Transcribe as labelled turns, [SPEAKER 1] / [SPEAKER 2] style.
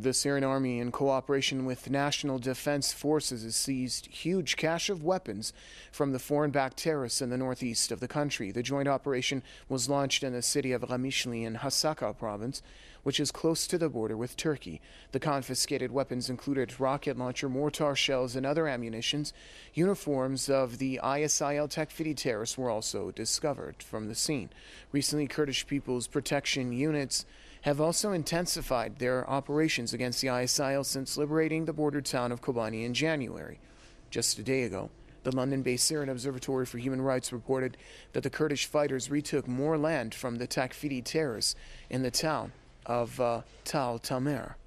[SPEAKER 1] The Syrian army, in cooperation with national defense forces, has seized huge cache of weapons from the foreign-backed terrorists in the northeast of the country. The joint operation was launched in the city of Ramishli in Hasaka province, which is close to the border with Turkey. The confiscated weapons included rocket launcher, mortar shells, and other ammunitions. Uniforms of the ISIL Takfiri terrorists were also discovered from the scene. Recently, Kurdish People's Protection Units have also intensified their operations against the ISIL since liberating the border town of Kobani in January. Just a day ago, the London-based Syrian Observatory for Human Rights reported that the Kurdish fighters retook more land from the Takfiri terrorists in the town of Tal Tamer.